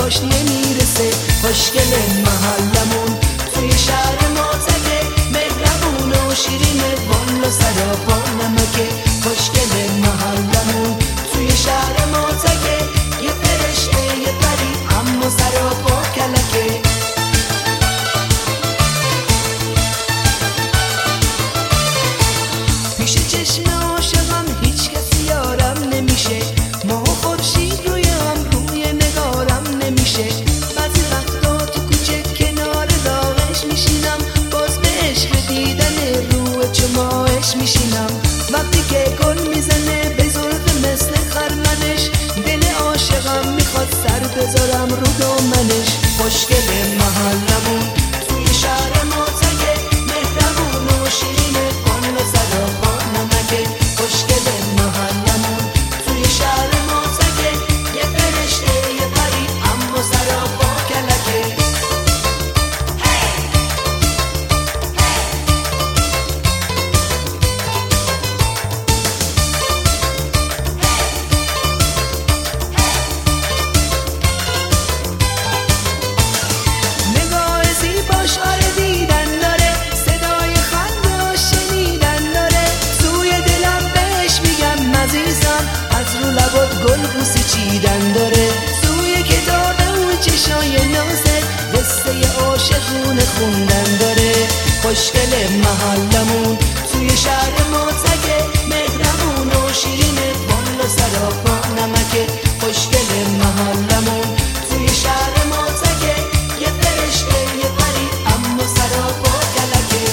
باش نمیرسه. خوشگل محلمون توی شهر ما تگه، مهربون و شیرینه، والا سراپا نمکه. خوشگل محلمون توی شهر ما تگه، یه فرشته یه پری اما سراپا کلکه. پیش چشم عاشقم هیچ کسی یارم نمیشه، ماه و خورشید روی هم روی نگارم نمیشه. بعضی وقتا تو کوچه کنار داغش میشینم، باز به عشق دیدن روی چماهش میشینم. وقتی که گل میزنه به زلف مثل خرمنش، دل عاشقم میخواد سر بذارم رو دامنش. خوشگل محلمون توی شهر ما تگه، مهربون و شیرینه، والا سراپا نمکه. خوشگل محلمون توی شهر ما تگه، یه فرشته یه پری اما سراپا کلکه. نگاه زیباش آره دیدن داره، صدای خنده و شنیدن داره. توی دلم بهش میگم عزیزم، از رو لبات گل بوسی چیدن داره. توی کتاب اون چشای نازت قصه عاشقونه خوندن داره. خوشگل محلمون توی شهر ما تگه، مهربون و شیرینه، والا سراپا نمکه. خوشگل محلمون توی شهر ما تگه، یه فرشته یه پری اما سراپا کلکه.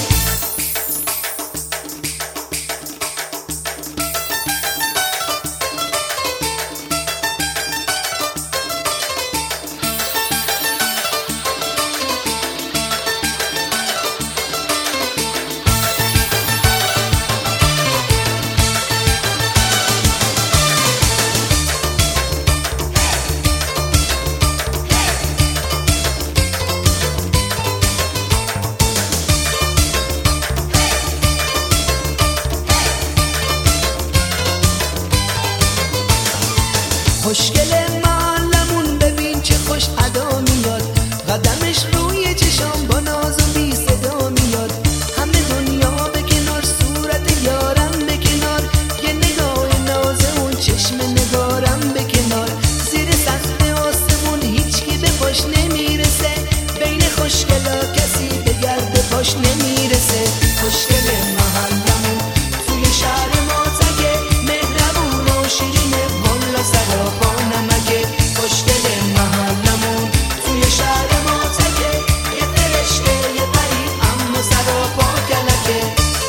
خوشگل محلمون ببین چه خوش ادا میاد، قدمش روی چشام با ناز و بی صدا میاد. همه دنیا به کنار، صورت یارم به کنار، یه نگاه ناز اون چشم نگارم به کنار. زیر سقف آسمون هیچکی به پاش نمیرسه، بین خوشگلا کسی به گرد پاش نمیرسه. خوشگل محلمون توی شهر ما تگه، مهربون و شیرینه، والا سراپا نمکه. خوشگل محلمون توی شهر ما تگه، یه فرشته یه پری اما سراپا کلکه.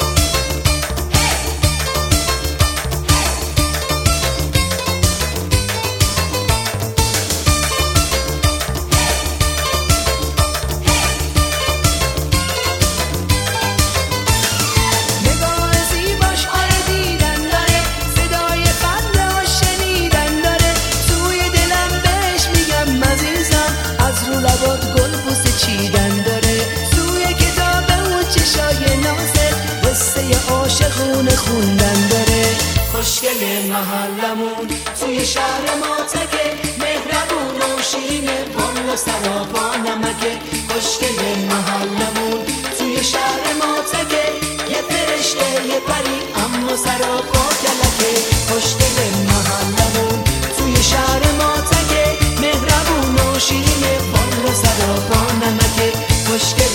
نگاه زیباش آره دیدن داره، صدای خنده و شنیدن داره. توی دلم بهش میگم عزیزم، از رو لبات گل بوسه چیدن داره. توی کتاب اون چشای نازت قصه عاشقونه خوندن داره. خوشگل محلمون توی شهر ما تگه، مهربون و شیرینه، والا سراپا نمکه. خوشگل محلمون توی شهر ما تگه، یه فرشته یه پری اما سراپا کلکه. خوشگل محلمون توی شهر ما تگه، مهربون و شیرینه، والا سراپا نمکه. خوشگل